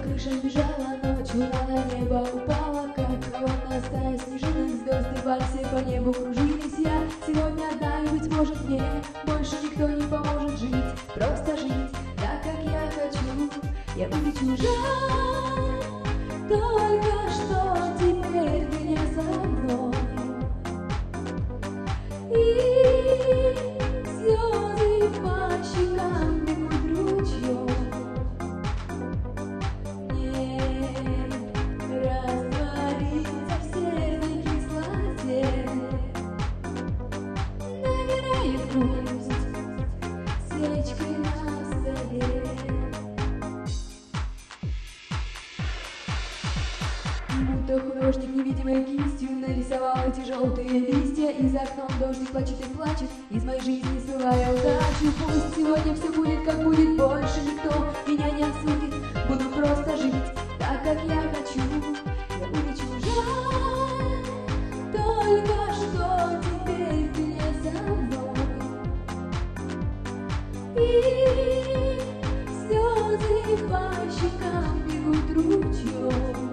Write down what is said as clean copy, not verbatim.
крышам бежала ночью, на небо упала, как холодная стая снежинок, звезды в вальсе по небу кружились. Я сегодня одна, и, быть может, мне больше никто не поможет жить, просто жить так, как я хочу. Я буду чужая, только что теперь ты не со мной. И слезы по щекам бегут ручьем. Раствориться в серой кислоте, нагорает грусть свечкой на столе. Будто художник невидимой кистью нарисовал эти желтые листья, и за окном дождик плачет и плачет, из моей жизни смывая удачу. Пусть сегодня все будет, как будет, больше никто меня не осудит. Буду просто жить так, как я хочу. Я буду чужая, только что теперь ты не со мной. И слезы по щекам бегут ручьем.